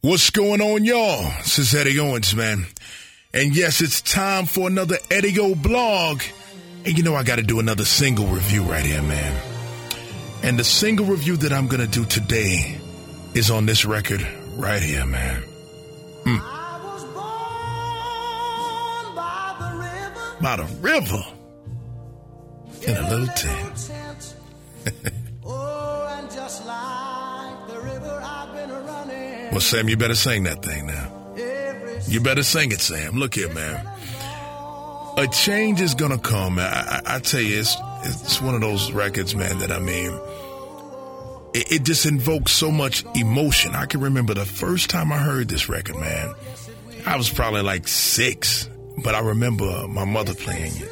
What's going on, y'all? This is Eddie Owens, man. And yes, it's time for another Eddie O blog. And you know I got to do another single review right here, man. And the single review that I'm going to do today is on this record right here, man. I was born by the river. In a little tent. Oh, and just like the river I've been running. Well, Sam, you better sing that thing now. You better sing it, Sam. Look here, man. A change is going to come, man. I tell you, it's one of those records, man, that I mean, it just invokes so much emotion. I can remember the first time I heard this record, man. I was probably like 6, but I remember my mother playing it.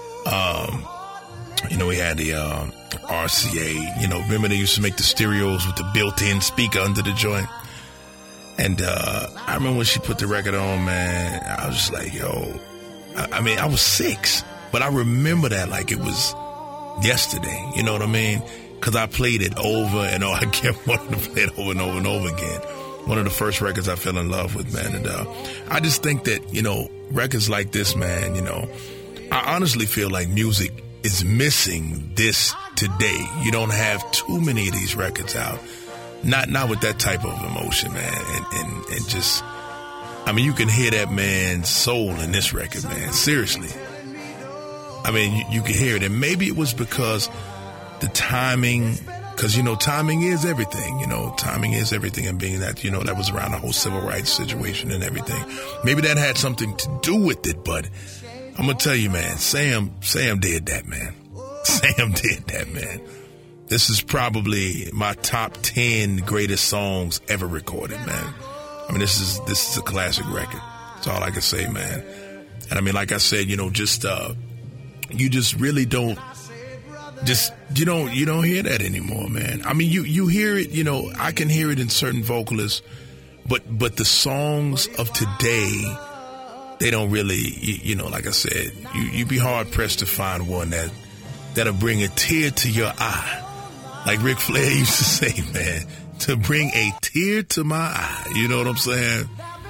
We had the RCA, remember they used to make the stereos with the built-in speaker under the joint? And I remember when she put the record on, man, I was just like, yo, I was 6, but I remember that like it was yesterday, you know what I mean? Because I played it over and over. I kept wanting to play it over and over and over again. One of the first records I fell in love with, man. And I just think that, records like this, man, I honestly feel like music is missing this today. You don't have too many of these records out. Not with that type of emotion, man. And just, you can hear that man's soul in this record, man. Seriously. You can hear it. And maybe it was because the timing, because, timing is everything. Timing is everything. And being that, that was around the whole civil rights situation and everything. Maybe that had something to do with it, but I'm going to tell you, man, Sam did that, man. Sam did that, man. This is probably my top 10 greatest songs ever recorded, man. This is a classic record. That's all I can say, man. And like I said, you just really don't, you don't hear that anymore, man. You hear it, I can hear it in certain vocalists, but the songs of today, they don't really, like I said, you'd be hard pressed to find one that'll bring a tear to your eye. Like Ric Flair used to say, man, to bring a tear to my eye. You know what I'm saying?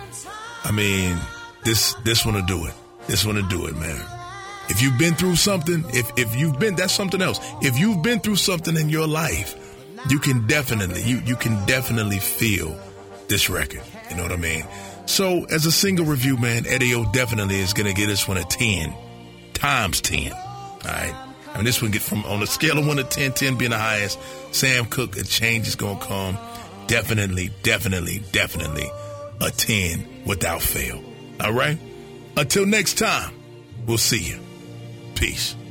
This one will do it. This one will do it, man. If you've been through something, that's something else. If you've been through something in your life, you can definitely feel this record. You know what I mean? So as a single review, man, Eddie O definitely is going to get this one a 10 times 10. All right. This one get from on a scale of 1 to 10, 10 being the highest. Sam Cooke, a change is going to come. Definitely a 10 without fail. All right. Until next time, we'll see you. Peace.